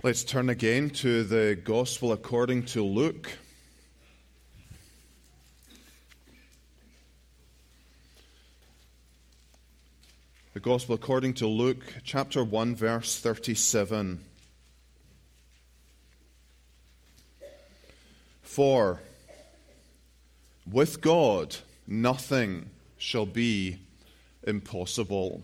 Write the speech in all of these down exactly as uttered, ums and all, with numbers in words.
Let's turn again to the Gospel according to Luke. The Gospel according to Luke, chapter one, verse thirty-seven. For with God nothing shall be impossible.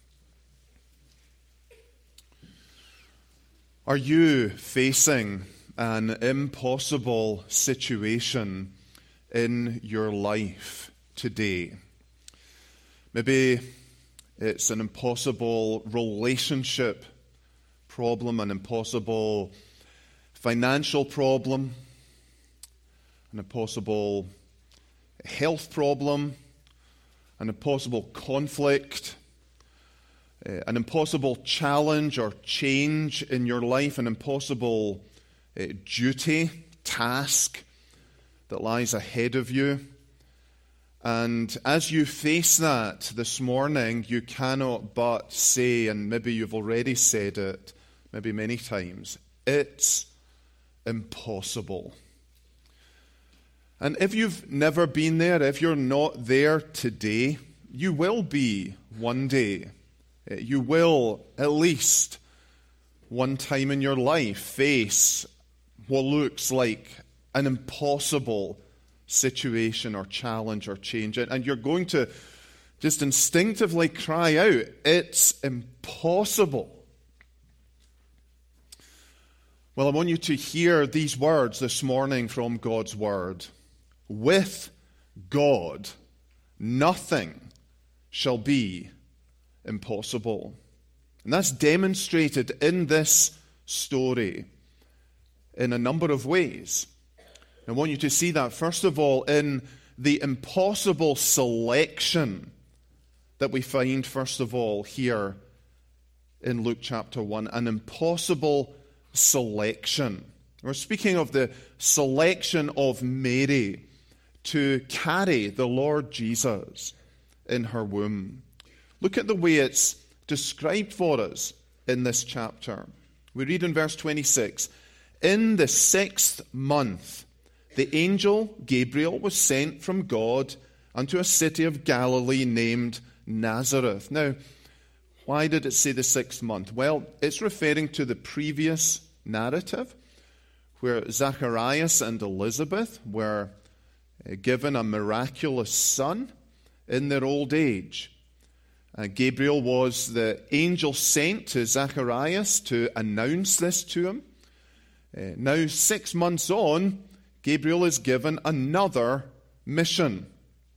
Are you facing an impossible situation in your life today? Maybe it's an impossible relationship problem, an impossible financial problem, an impossible health problem, an impossible conflict, Uh, an impossible challenge or change in your life, an impossible uh, duty, task that lies ahead of you. And as you face that this morning, you cannot but say, and maybe you've already said it, maybe many times, it's impossible. And if you've never been there, if you're not there today, you will be one day. You will, at least one time in your life, face what looks like an impossible situation or challenge or change. And you're going to just instinctively cry out, it's impossible. Well, I want you to hear these words this morning from God's Word. With God, nothing shall be impossible. And that's demonstrated in this story in a number of ways. I want you to see that, first of all, in the impossible selection that we find, first of all, here in Luke chapter one. An impossible selection. We're speaking of the selection of Mary to carry the Lord Jesus in her womb. Look at the way it's described for us in this chapter. We read in verse twenty-six, in the sixth month, the angel Gabriel was sent from God unto a city of Galilee named Nazareth. Now, why did it say the sixth month? Well, it's referring to the previous narrative where Zacharias and Elizabeth were given a miraculous son in their old age. Uh, Gabriel was the angel sent to Zacharias to announce this to him. Uh, now, six months on, Gabriel is given another mission.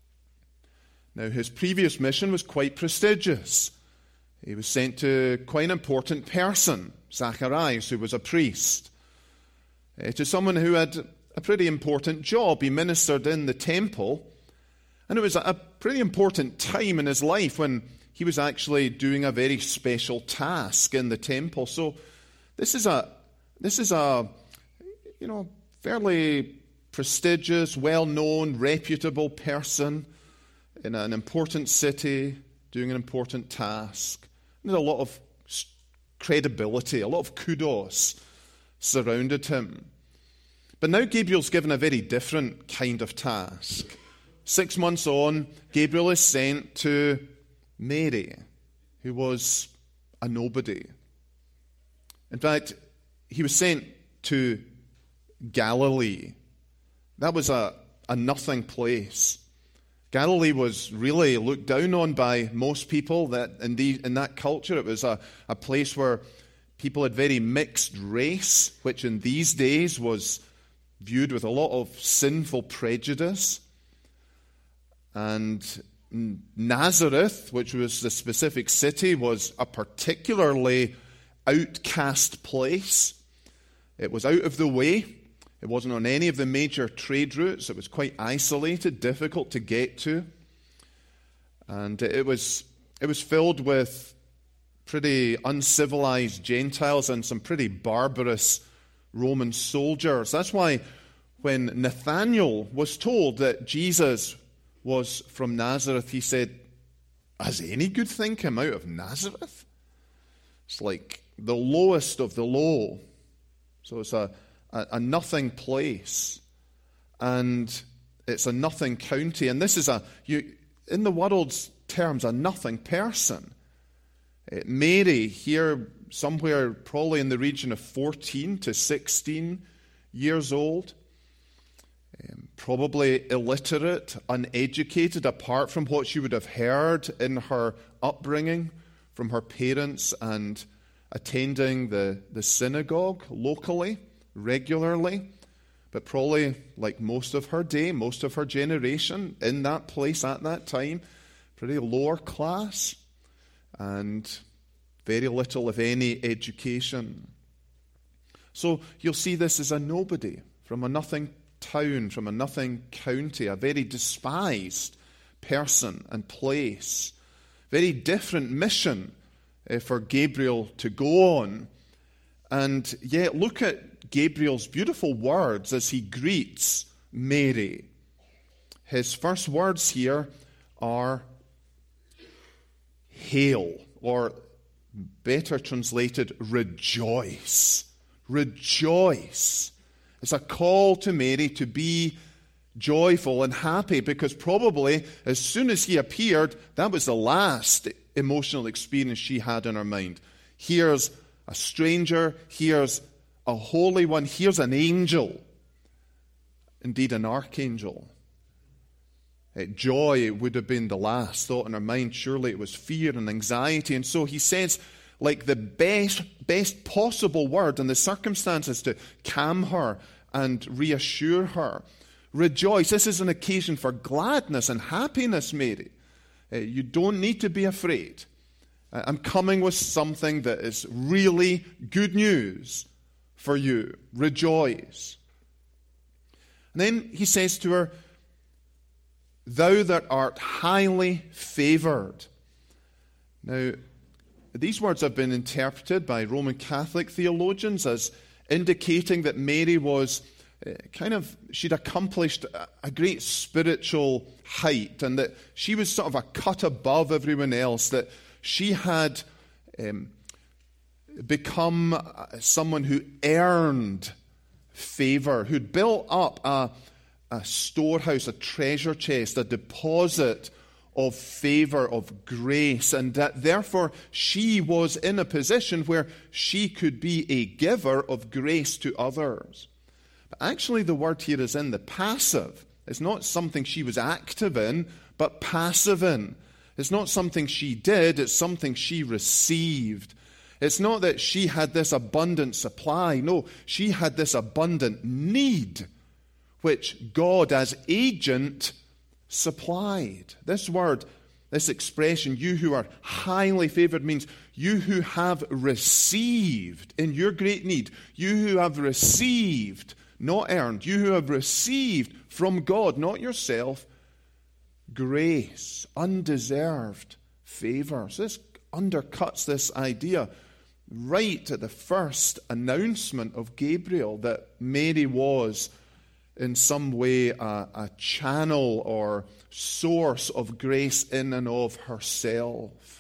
Now, his previous mission was quite prestigious. He was sent to quite an important person, Zacharias, who was a priest, uh, to someone who had a pretty important job. He ministered in the temple, and it was a pretty important time in his life when he was actually doing a very special task in the temple. So this is a this is a you know fairly prestigious, well-known, reputable person in an important city doing an important task. And there's a lot of credibility, a lot of kudos surrounded him. But now Gabriel's given a very different kind of task. Six months on, Gabriel is sent to Mary, who was a nobody. In fact, he was sent to Galilee. That was a, a nothing place. Galilee was really looked down on by most people. That in, the, in that culture, it was a, a place where people had very mixed race, which in these days was viewed with a lot of sinful prejudice. And Nazareth, which was the specific city, was a particularly outcast place. It was out of the way. It wasn't on any of the major trade routes. It was quite isolated, difficult to get to. And it was it was filled with pretty uncivilized Gentiles and some pretty barbarous Roman soldiers. That's why when Nathanael was told that Jesus was from Nazareth, he said, has any good thing come out of Nazareth? It's like the lowest of the low. So it's a, a, a nothing place, and it's a nothing county. And this is a, you, in the world's terms, a nothing person. Uh, Mary, here somewhere probably in the region of fourteen to sixteen years old, um, probably illiterate, uneducated, apart from what she would have heard in her upbringing from her parents and attending the, the synagogue locally, regularly, but probably like most of her day, most of her generation, in that place at that time, pretty lower class, and very little, if any, education. So you'll see this as a nobody from a nothing town, from a nothing county, a very despised person and place. Very different mission uh, for Gabriel to go on. And yet look at Gabriel's beautiful words as he greets Mary. His first words here are hail, or better translated, rejoice. Rejoice. It's a call to Mary to be joyful and happy, because probably as soon as he appeared, that was the last emotional experience she had in her mind. Here's a stranger, here's a holy one, here's an angel, indeed an archangel. Uh, joy would have been the last thought in her mind. Surely it was fear and anxiety. And so he says, like the best, best possible word in the circumstances to calm her and reassure her. Rejoice. This is an occasion for gladness and happiness, Mary. Uh, you don't need to be afraid. Uh, I'm coming with something that is really good news for you. Rejoice. And then he says to her, thou that art highly favored. Now, these words have been interpreted by Roman Catholic theologians as indicating that Mary was uh, kind of, she'd accomplished a, a great spiritual height, and that she was sort of a cut above everyone else, that she had um, become someone who earned favor, who'd built up a a storehouse, a treasure chest, a deposit of favor, of grace, and that therefore she was in a position where she could be a giver of grace to others. But actually the word here is in the passive. It's not something she was active in, but passive in. It's not something she did, it's something she received. It's not that she had this abundant supply. No, she had this abundant need, which God as agent supplied. This word, this expression, you who are highly favored, means you who have received in your great need, you who have received, not earned, you who have received from God, not yourself, grace, undeserved favor. So this undercuts this idea right at the first announcement of Gabriel that Mary was in some way a, a channel or source of grace in and of herself.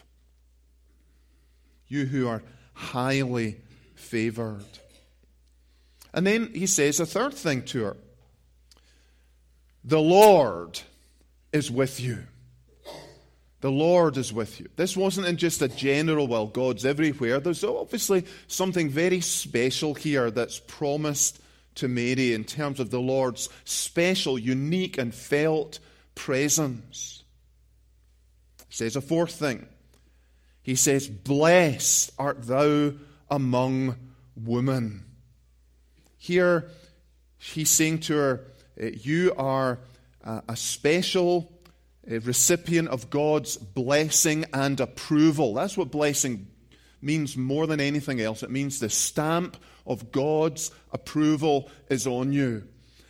You who are highly favored. And then he says a third thing to her. The Lord is with you. The Lord is with you. This wasn't in just a general, well, God's everywhere. There's obviously something very special here that's promised to Mary in terms of the Lord's special, unique, and felt presence. He says a fourth thing. He says, blessed art thou among women. Here, he's saying to her, you are a special recipient of God's blessing and approval. That's what blessing means more than anything else. It means the stamp of God's approval is on you.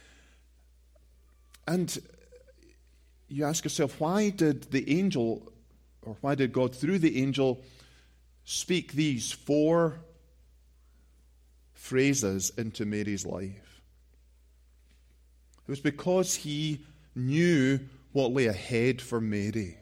And you ask yourself, why did the angel, or why did God through the angel speak these four phrases into Mary's life? It was because he knew what lay ahead for Mary.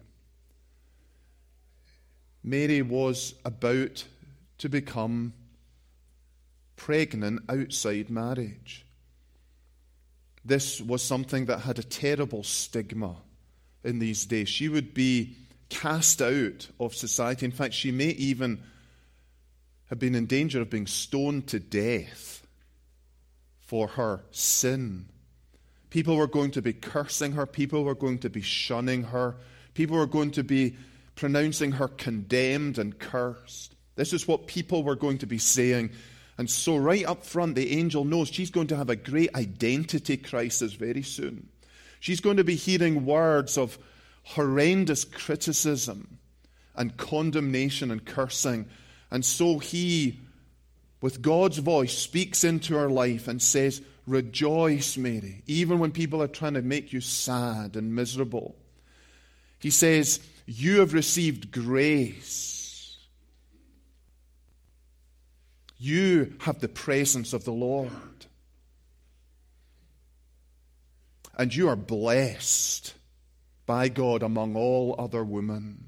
Mary was about to become pregnant outside marriage. This was something that had a terrible stigma in these days. She would be cast out of society. In fact, she may even have been in danger of being stoned to death for her sin. People were going to be cursing her. People were going to be shunning her. People were going to be pronouncing her condemned and cursed. This is what people were going to be saying. And so right up front, the angel knows she's going to have a great identity crisis very soon. She's going to be hearing words of horrendous criticism and condemnation and cursing. And so he, with God's voice, speaks into her life and says, "Rejoice, Mary," even when people are trying to make you sad and miserable. He says, "You have received grace. You have the presence of the Lord. And you are blessed by God among all other women."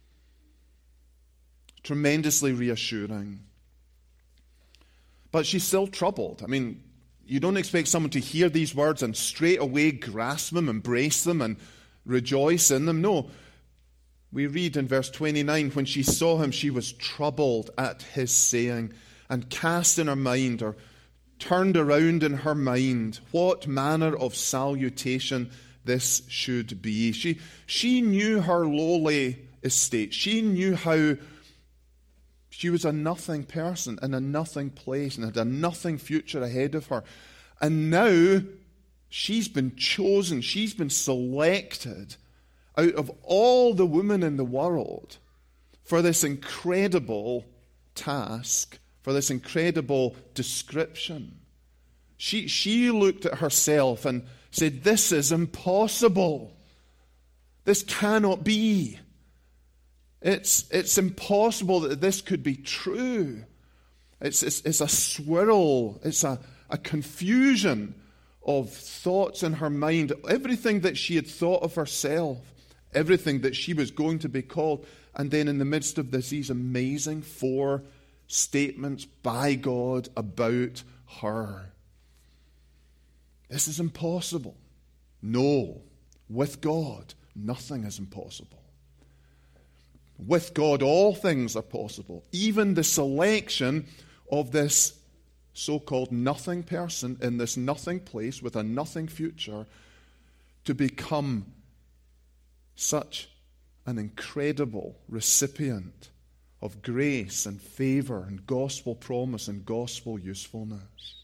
Tremendously reassuring. But she's still troubled. I mean, you don't expect someone to hear these words and straight away grasp them, embrace them, and rejoice in them. No. We read in verse twenty-nine, when she saw him, she was troubled at his saying, and cast in her mind, or turned around in her mind, what manner of salutation this should be. She, she knew her lowly estate. She knew how she was a nothing person in a nothing place and had a nothing future ahead of her. And now she's been chosen, she's been selected out of all the women in the world for this incredible task, for this incredible description. She, she looked at herself and said, "This is impossible. This cannot be. It's, it's impossible that this could be true." It's, it's, it's a swirl. It's a, a confusion of thoughts in her mind. Everything that she had thought of herself, everything that she was going to be called. And then in the midst of this, these amazing four statements by God about her. This is impossible. No, with God, nothing is impossible. With God, all things are possible. Even the selection of this so-called nothing person in this nothing place with a nothing future to become such an incredible recipient of grace and favor and gospel promise and gospel usefulness.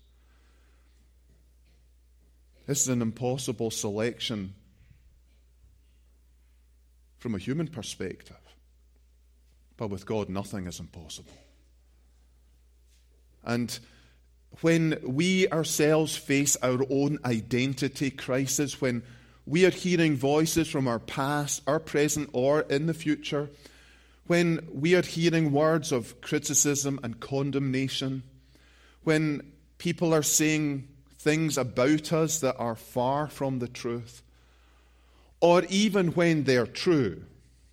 This is an impossible selection from a human perspective. But with God, nothing is impossible. And when we ourselves face our own identity crisis, when we are hearing voices from our past, our present, or in the future, when we are hearing words of criticism and condemnation, when people are saying things about us that are far from the truth, or even when they're true,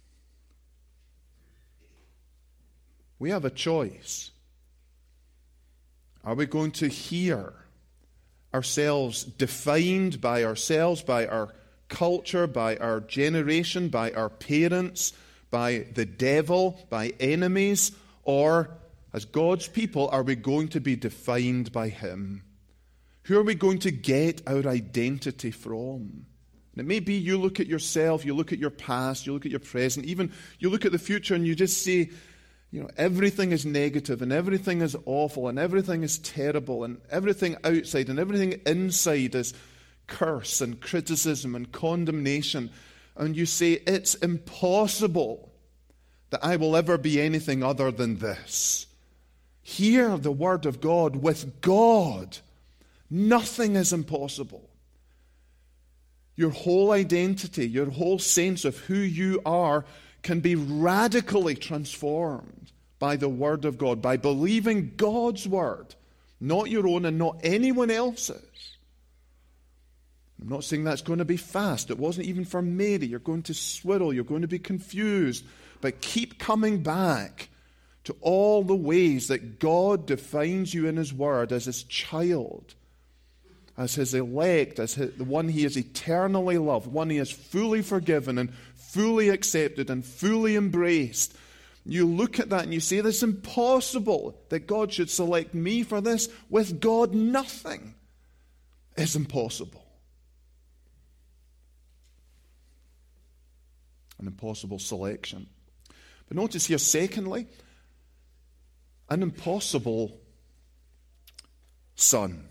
we have a choice. Are we going to hear ourselves defined by ourselves, by our culture, by our generation, by our parents, by the devil, by enemies, or as God's people, are we going to be defined by Him? Who are we going to get our identity from? And it may be you look at yourself, you look at your past, you look at your present, even you look at the future and you just say, you know, everything is negative and everything is awful and everything is terrible and everything outside and everything inside is curse and criticism and condemnation. And you say, it's impossible that I will ever be anything other than this. Hear the word of God. With God, nothing is impossible. Your whole identity, your whole sense of who you are can be radically transformed by the word of God, by believing God's word, not your own and not anyone else's. I'm not saying that's going to be fast. It wasn't even for Mary. You're going to swirl. You're going to be confused. But keep coming back to all the ways that God defines you in his word as his child, as his elect, as his, the one he has eternally loved, one he has fully forgiven and fully accepted and fully embraced. You look at that and you say, "This is impossible that God should select me for this." With God, nothing is impossible. An impossible selection. But notice here, secondly, an impossible son.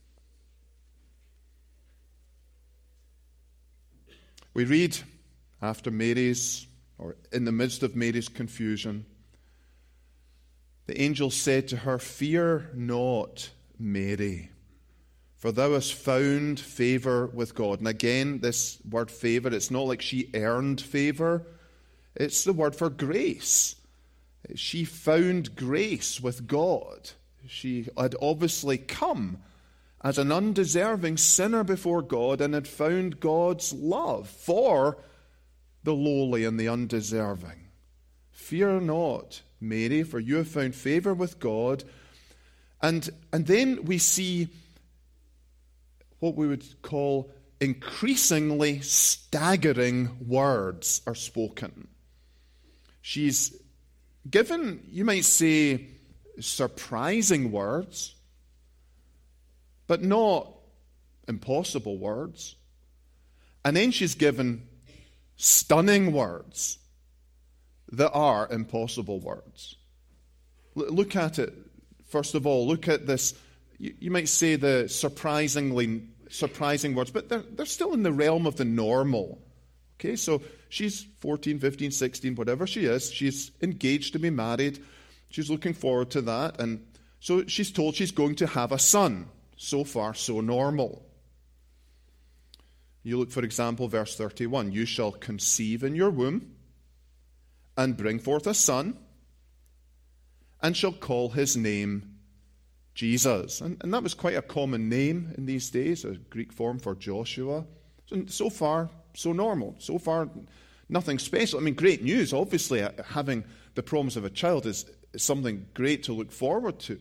We read after Mary's, or in the midst of Mary's confusion, the angel said to her, "Fear not, Mary, for thou hast found favor with God." And again, this word favor, it's not like she earned favor. It's the word for grace. She found grace with God. She had obviously come as an undeserving sinner before God and had found God's love for the lowly and the undeserving. "Fear not, Mary, for you have found favor with God." And, and then we see what we would call increasingly staggering words are spoken. She's given, you might say, surprising words, but not impossible words. And then she's given stunning words that are impossible words. L- look at it. First of all, look at this. You, you might say the surprisingly surprising words, but they're, they're still in the realm of the normal. Okay, so she's fourteen, fifteen, sixteen, whatever she is. She's engaged to be married. She's looking forward to that. And so she's told she's going to have a son. So far, so normal. You look, for example, verse thirty-one. "You shall conceive in your womb and bring forth a son, and shall call his name Jesus." And, and that was quite a common name in these days, a Greek form for Joshua. So, so far, so normal. So far, nothing special. I mean, great news. Obviously, having the promise of a child is, is something great to look forward to.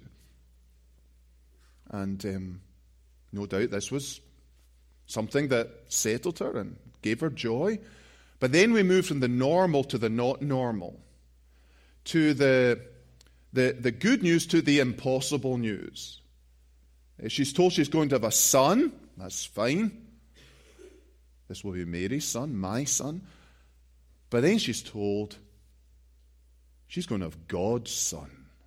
And um, no doubt this was something that settled her and gave her joy. But then we move from the normal to the not normal, to the, the, the good news to the impossible news. She's told she's going to have a son. That's fine. This will be Mary's son, my son. But then she's told she's going to have God's son.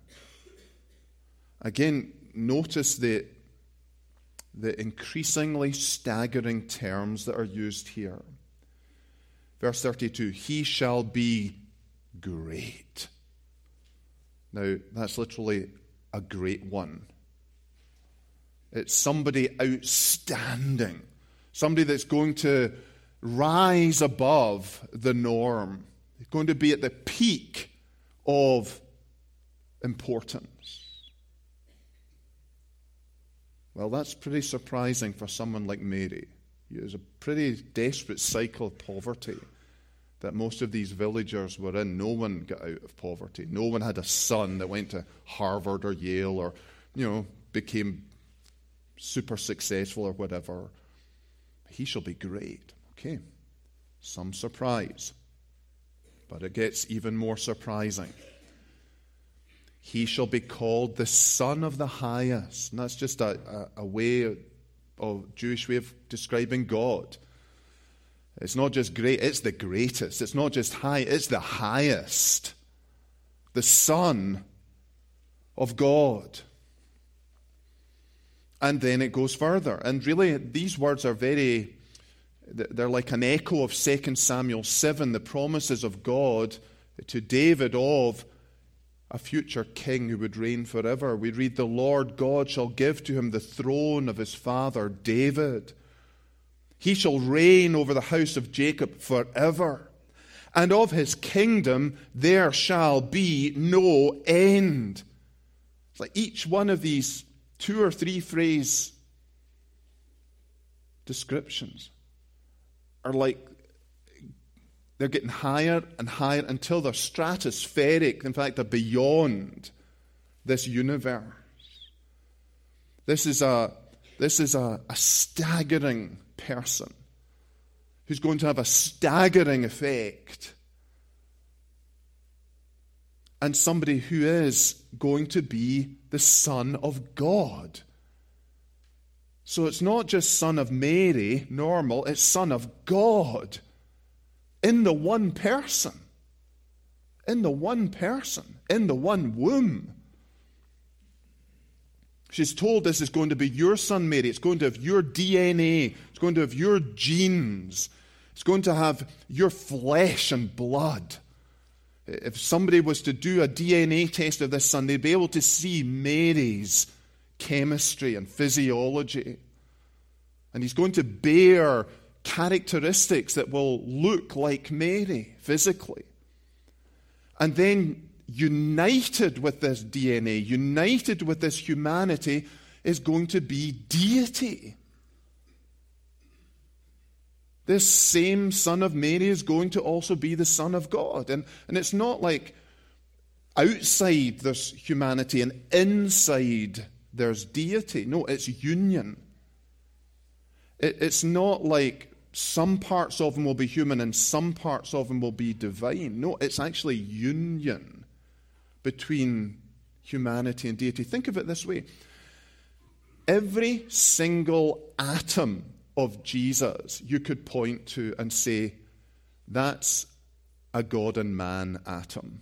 Again, notice the, the increasingly staggering terms that are used here. Verse thirty-two, "He shall be great." Now, that's literally a great one. It's somebody outstanding. Somebody that's going to rise above the norm. It's going to be at the peak of importance. Well, that's pretty surprising for someone like Mary. It was a pretty desperate cycle of poverty that most of these villagers were in. No one got out of poverty. No one had a son that went to Harvard or Yale or, you know, became super successful or whatever. He shall be great. Okay, some surprise. But it gets even more surprising. He shall be called the Son of the Highest. And that's just a, a, a way, of Jewish way of describing God. It's not just great, it's the greatest. It's not just high, it's the highest. The Son of God. And then it goes further. And really, these words are very, they're like an echo of Second Samuel seven, the promises of God to David of a future king who would reign forever. We read, "The Lord God shall give to him the throne of his father David. He shall reign over the house of Jacob forever, and of his kingdom there shall be no end." It's like each one of these two or three phrase descriptions are like they're getting higher and higher until they're stratospheric. In fact, they're beyond this universe. This is a, this is a, a staggering person who's going to have a staggering effect. And somebody who is going to be the Son of God. So it's not just Son of Mary, normal, it's Son of God. In the one person. In the one person. In the one womb. She's told this is going to be your son, Mary. It's going to have your D N A. It's going to have your genes. It's going to have your flesh and blood. If somebody was to do a D N A test of this son, they'd be able to see Mary's chemistry and physiology. And he's going to bear characteristics that will look like Mary physically. And then united with this D N A, united with this humanity, is going to be deity. This same Son of Mary is going to also be the Son of God. And, and it's not like outside there's humanity and inside there's deity. No, it's union. It, it's not like some parts of him will be human and some parts of him will be divine. No, it's actually union between humanity and deity. Think of it this way. Every single atom of Jesus you could point to and say, that's a God and man atom.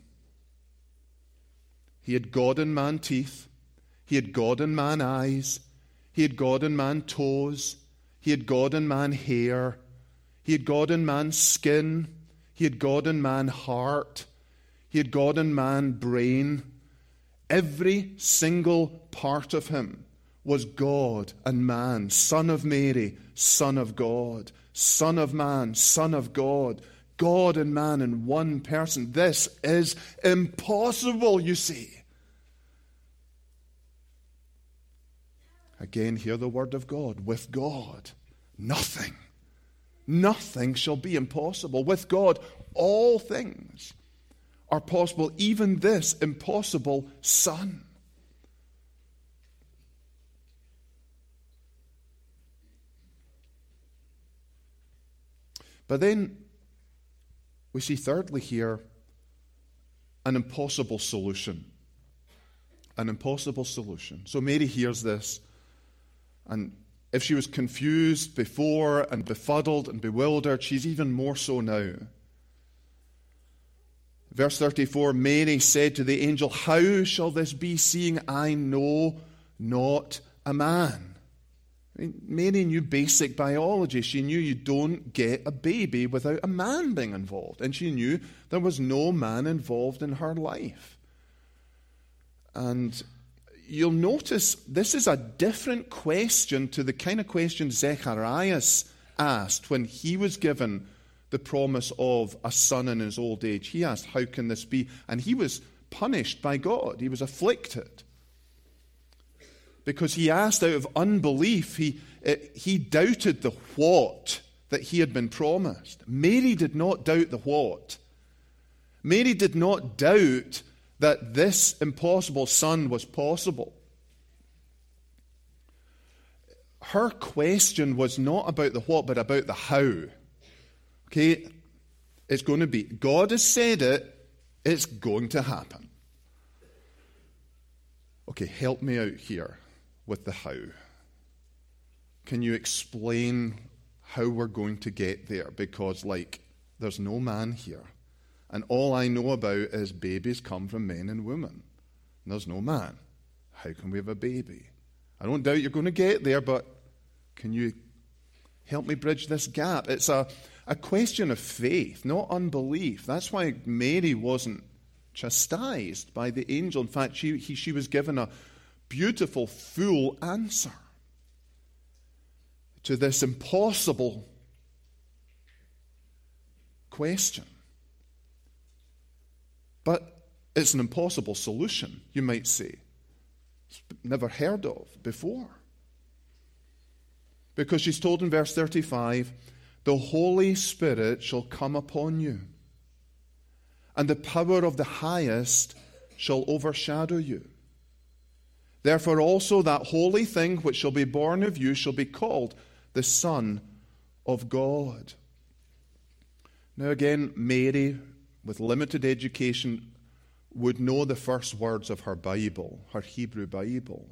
He had God and man teeth. He had God and man eyes. He had God and man toes. He had God and man hair. He had God and man skin. He had God and man heart. He had God and man brain. Every single part of him was God and man, Son of Mary, Son of God, Son of man, Son of God, God and man in one person. This is impossible, you see. Again, hear the word of God. With God, nothing, nothing shall be impossible. With God, all things are possible, even this impossible Son. But then we see thirdly here an impossible solution. An impossible solution. So Mary hears this, and if she was confused before and befuddled and bewildered, she's even more so now. Verse thirty-four, Mary said to the angel, "How shall this be, seeing I know not a man?" I mean, Mary knew basic biology. She knew you don't get a baby without a man being involved. And she knew there was no man involved in her life. And you'll notice this is a different question to the kind of question Zechariah asked when he was given the promise of a son in his old age. He asked, how can this be? And he was punished by God. He was afflicted. Because he asked out of unbelief, he, he doubted the what that he had been promised. Mary did not doubt the what. Mary did not doubt that this impossible son was possible. Her question was not about the what, but about the how. Okay, it's going to be. God has said it, it's going to happen. Okay, help me out here with the how. Can you explain how we're going to get there? Because, like, there's no man here. And all I know about is babies come from men and women. And there's no man. How can we have a baby? I don't doubt you're going to get there, but can you help me bridge this gap? It's a, a question of faith, not unbelief. That's why Mary wasn't chastised by the angel. In fact, she, he, she was given a beautiful, full answer to this impossible question. But it's an impossible solution, you might say. It's never heard of before. Because she's told in verse thirty-five, the Holy Spirit shall come upon you, and the power of the Highest shall overshadow you. Therefore also that holy thing which shall be born of you shall be called the Son of God. Now again, Mary, with limited education, would know the first words of her Bible, her Hebrew Bible.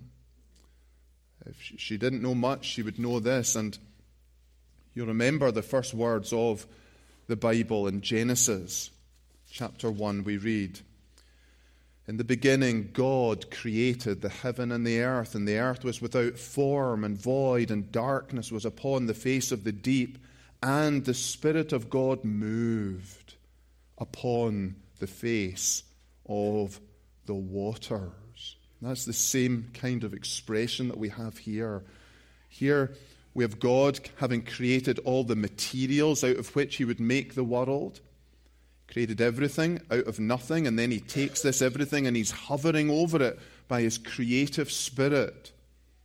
If she didn't know much, she would know this. And you remember the first words of the Bible in Genesis chapter one, we read, "In the beginning God created the heaven and the earth, and the earth was without form and void, and darkness was upon the face of the deep, and the Spirit of God moved upon the face of the waters." That's the same kind of expression that we have here. Here we have God having created all the materials out of which he would make the world. Created everything out of nothing, and then he takes this everything and he's hovering over it by his creative spirit,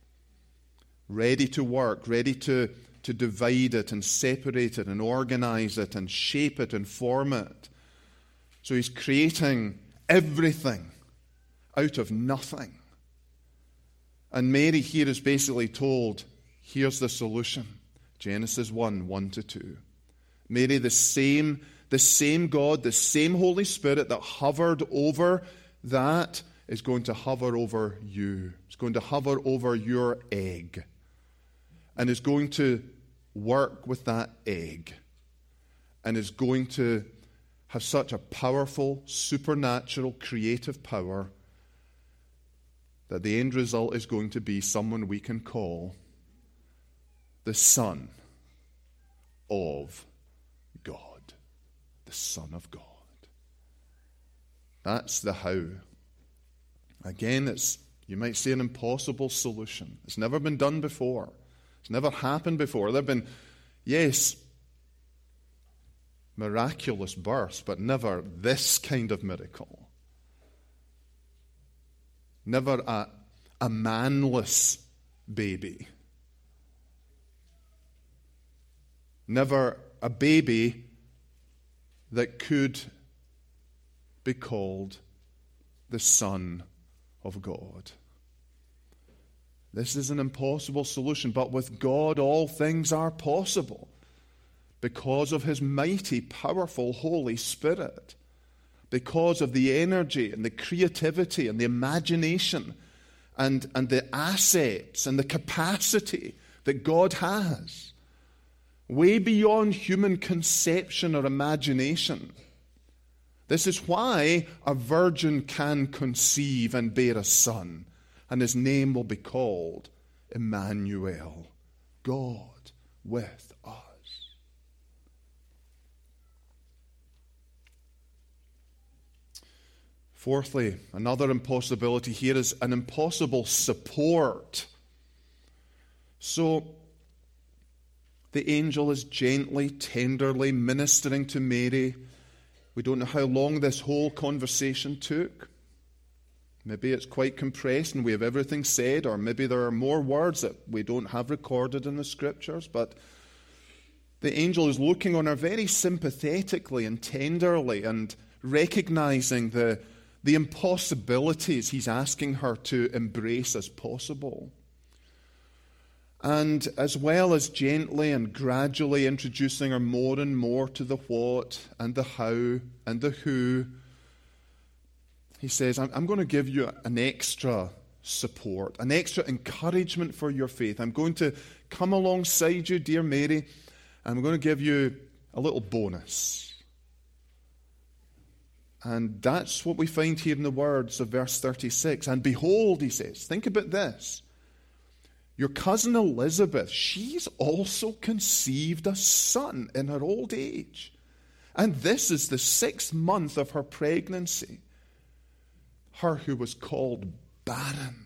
ready to work, ready to, to divide it and separate it and organize it and shape it and form it. So he's creating everything out of nothing. And Mary here is basically told, here's the solution. Genesis one, one to two. Mary, the same, the same God, the same Holy Spirit that hovered over that is going to hover over you. It's going to hover over your egg. And is going to work with that egg. And is going to have such a powerful, supernatural, creative power that the end result is going to be someone we can call the Son of God. The Son of God. That's the how. Again, it's, you might say, an impossible solution. It's never been done before. It's never happened before. There have been, yes, miraculous births, but never this kind of miracle. Never a, a manless baby. Never a baby that could be called the Son of God. This is an impossible solution, but with God all things are possible because of his mighty, powerful Holy Spirit. Because of the energy and the creativity and the imagination and, and the assets and the capacity that God has. Way beyond human conception or imagination. This is why a virgin can conceive and bear a son, and his name will be called Emmanuel, God with us. Fourthly, another impossibility here is an impossible support. So, the angel is gently, tenderly ministering to Mary. We don't know how long this whole conversation took. Maybe it's quite compressed and we have everything said, or maybe there are more words that we don't have recorded in the Scriptures, but the angel is looking on her very sympathetically and tenderly and recognizing the The impossibilities he's asking her to embrace as possible. And as well as gently and gradually introducing her more and more to the what and the how and the who, he says, I'm, I'm going to give you an extra support, an extra encouragement for your faith. I'm going to come alongside you, dear Mary, and I'm going to give you a little bonus. And that's what we find here in the words of verse thirty-six. And behold, he says, think about this. Your cousin Elizabeth, she's also conceived a son in her old age. And this is the sixth month of her pregnancy. Her who was called barren.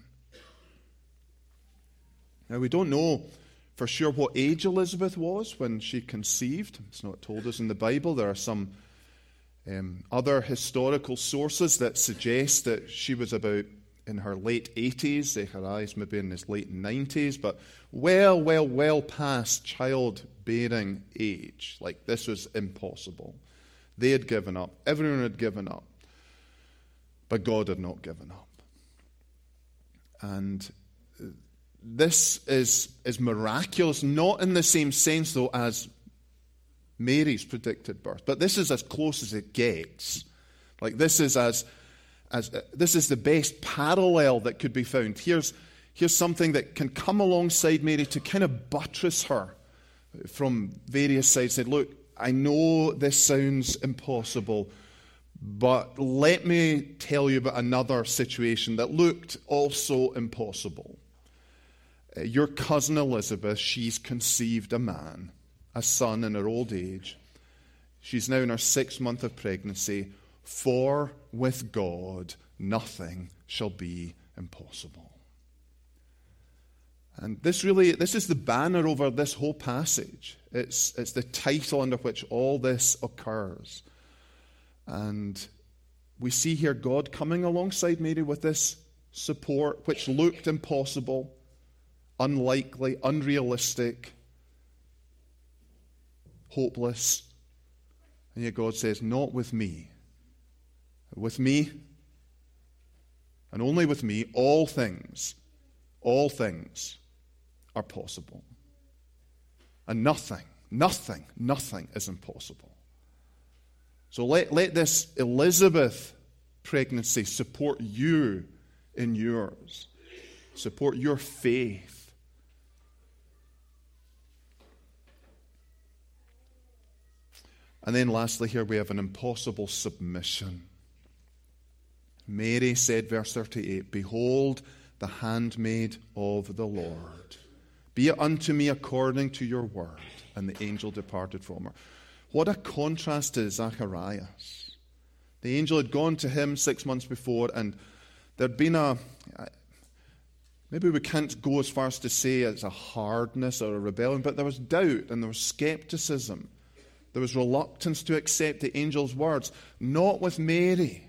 Now we don't know for sure what age Elizabeth was when she conceived. It's not told us in the Bible. There are some Um, other historical sources that suggest that she was about in her late eighties, Zechariah's maybe in his late nineties, but well, well, well past childbearing age. Like, this was impossible. They had given up. Everyone had given up. But God had not given up. And this is, is miraculous, not in the same sense, though, as Mary's predicted birth. But this is as close as it gets. Like, this is as, as uh, this is the best parallel that could be found. Here's, here's something that can come alongside Mary to kind of buttress her from various sides. Said, look, I know this sounds impossible, but let me tell you about another situation that looked also impossible. Uh, your cousin Elizabeth, she's conceived a man, a son in her old age. She's now in her sixth month of pregnancy. For with God, nothing shall be impossible. And this really, this is the banner over this whole passage. It's, it's the title under which all this occurs. And we see here God coming alongside Mary with this support, which looked impossible, unlikely, unrealistic, hopeless. And yet God says, not with me. With me, and only with me, all things, all things are possible. And nothing, nothing, nothing is impossible. So let, let this Elizabeth pregnancy support you in yours. Support your faith. And then lastly here we have an impossible submission. Mary said, verse thirty-eight, behold the handmaid of the Lord. Be it unto me according to your word. And the angel departed from her. What a contrast to Zacharias. The angel had gone to him six months before, and there'd been a, maybe we can't go as far as to say it's a hardness or a rebellion, but there was doubt and there was skepticism. There was reluctance to accept the angel's words. Not with Mary.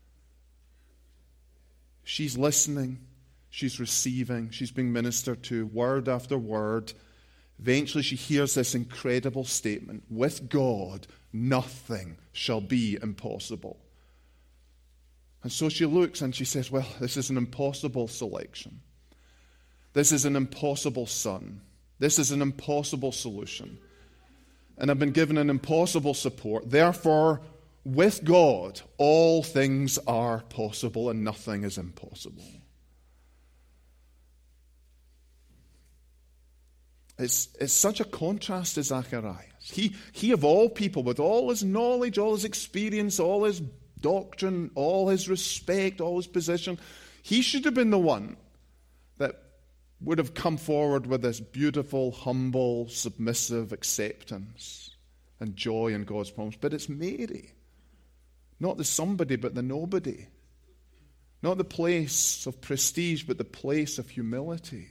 She's listening. She's receiving. She's being ministered to word after word. Eventually she hears this incredible statement. With God, nothing shall be impossible. And so she looks and she says, well, this is an impossible selection. This is an impossible son. This is an impossible solution. And I've been given an impossible support. Therefore, with God, all things are possible and nothing is impossible. It's, it's such a contrast to Zacharias. He, he of all people, with all his knowledge, all his experience, all his doctrine, all his respect, all his position, he should have been the one that would have come forward with this beautiful, humble, submissive acceptance and joy in God's promise. But it's Mary. Not the somebody, but the nobody. Not the place of prestige, but the place of humility.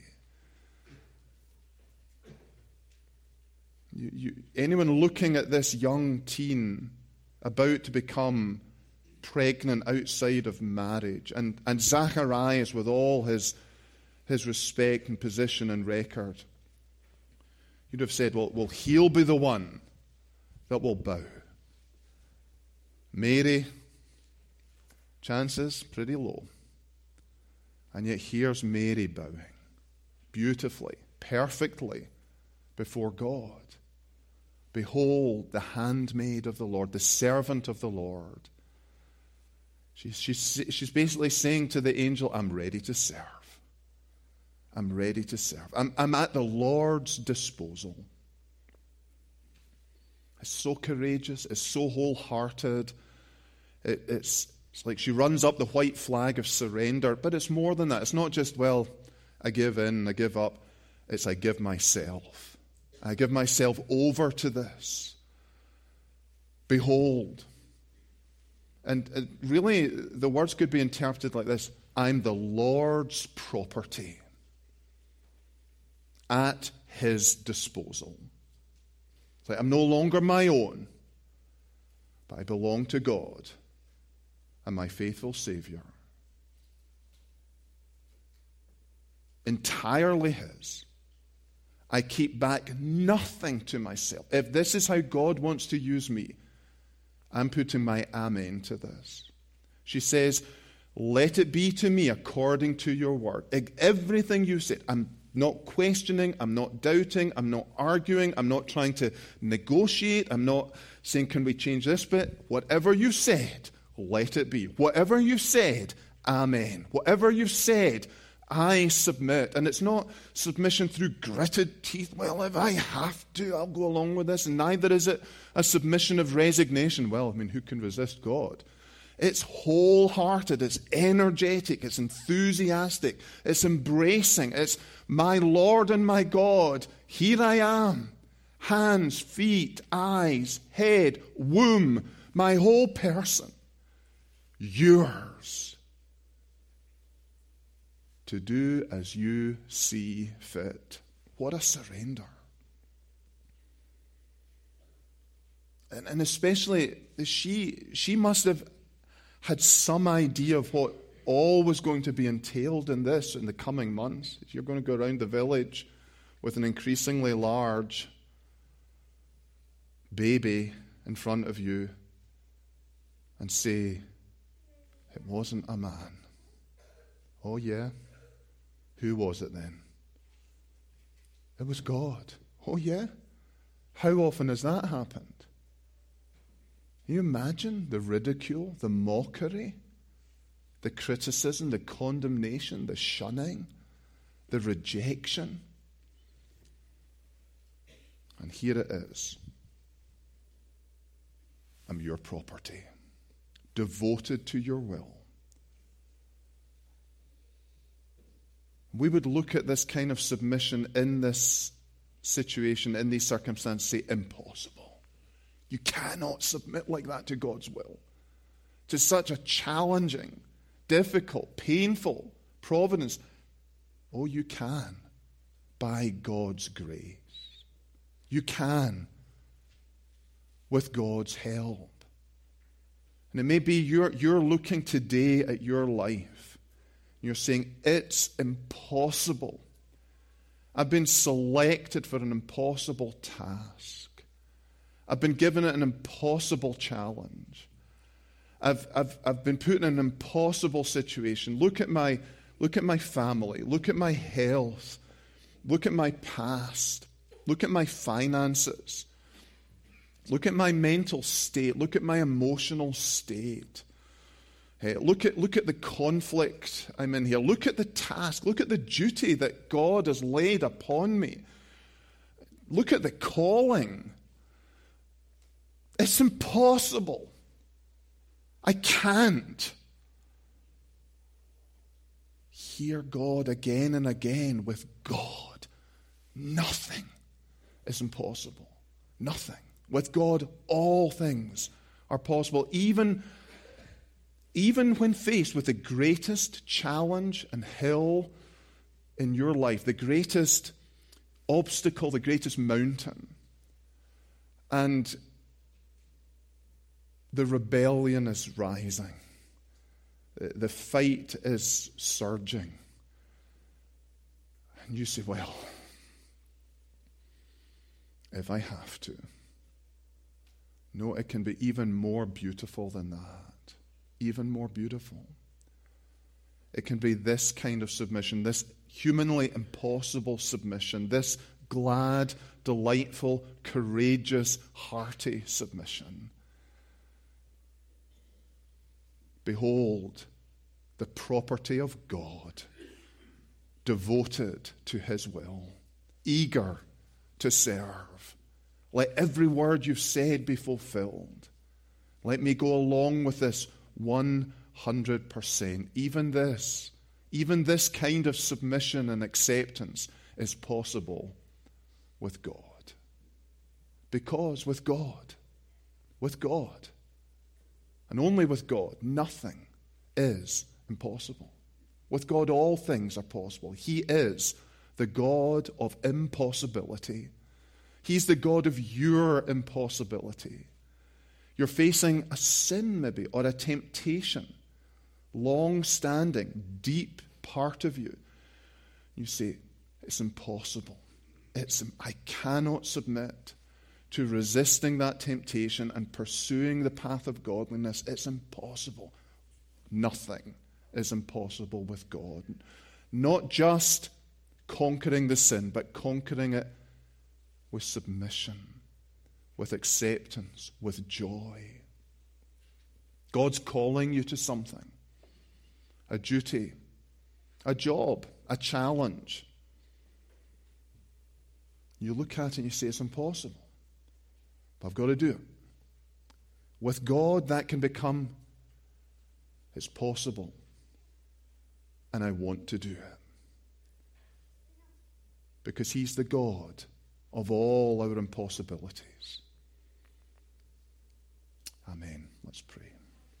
You, you, anyone looking at this young teen about to become pregnant outside of marriage, and, and Zacharias with all his, his respect and position and record, you'd have said, well, well, he'll be the one that will bow. Mary, chances pretty low. And yet here's Mary bowing beautifully, perfectly before God. Behold, the handmaid of the Lord, the servant of the Lord. She's, she's, she's basically saying to the angel, I'm ready to serve. I'm ready to serve. I'm, I'm at the Lord's disposal. It's so courageous. It's so wholehearted. It, it's, it's like she runs up the white flag of surrender. But it's more than that. It's not just, well, I give in, I give up. It's I give myself. I give myself over to this. Behold. And uh, really, the words could be interpreted like this. I'm the Lord's property at his disposal. It's like I'm no longer my own, but I belong to God and my faithful Savior. entirely his. I keep back nothing to myself. If this is how God wants to use me, I'm putting my amen to this. She says, let it be to me according to your word. Everything you said, I'm not questioning, I'm not doubting, I'm not arguing, I'm not trying to negotiate, I'm not saying, can we change this bit? Whatever you said, let it be. Whatever you said, amen. Whatever you said, I submit. And it's not submission through gritted teeth. Well, if I have to, I'll go along with this. And neither is it a submission of resignation. Well, I mean, who can resist God? It's wholehearted, it's energetic, it's enthusiastic, it's embracing. It's my Lord and my God, here I am. Hands, feet, eyes, head, womb, my whole person. Yours. To do as you see fit. What a surrender. And, and especially, she, she must have had some idea of what all was going to be entailed in this in the coming months. If you're going to go around the village with an increasingly large baby in front of you and say, it wasn't a man. Oh yeah? Who was it then? It was God. Oh yeah? How often has that happened? Can you imagine the ridicule, the mockery, the criticism, the condemnation, the shunning, the rejection? And here it is. I'm your property, devoted to your will. We would look at this kind of submission in this situation, in these circumstances, say, impossible. You cannot submit like that to God's will. To such a challenging, difficult, painful providence. Oh, you can, by God's grace. You can, with God's help. And it may be you're, you're looking today at your life. You're saying, it's impossible. I've been selected for an impossible task. I've been given an impossible challenge. I've, I've, I've been put in an impossible situation. Look at my, look at my family. Look at my health. Look at my past. Look at my finances. Look at my mental state. Look at my emotional state. Hey, look at, look at the conflict I'm in here. Look at the task. Look at the duty that God has laid upon me. Look at the calling. It's impossible. I can't. Hear God again and again. With God, nothing is impossible. Nothing. With God, all things are possible. Even, even when faced with the greatest challenge and hill in your life, the greatest obstacle, the greatest mountain, and the rebellion is rising. The fight is surging. And you say, well, if I have to. No, it can be even more beautiful than that. Even more beautiful. It can be this kind of submission, this humanly impossible submission, this glad, delightful, courageous, hearty submission. Behold, the property of God, devoted to his will, eager to serve. Let every word you've said be fulfilled. Let me go along with this one hundred percent. Even this, even this kind of submission and acceptance is possible with God. Because with God, with God, and only with God, nothing is impossible. With God, all things are possible. He is the God of impossibility. He's the God of your impossibility. You're facing a sin maybe, or a temptation, long-standing, deep part of you. You say, it's impossible. It's, I cannot submit to resisting that temptation and pursuing the path of godliness. It's impossible. Nothing is impossible with God. Not just conquering the sin, but conquering it with submission, with acceptance, with joy. God's calling you to something, a duty, a job, a challenge. You look at it and you say, it's impossible, but I've got to do it. With God, that can become, it's possible, and I want to do it. Because He's the God of all our impossibilities. Amen. Let's pray.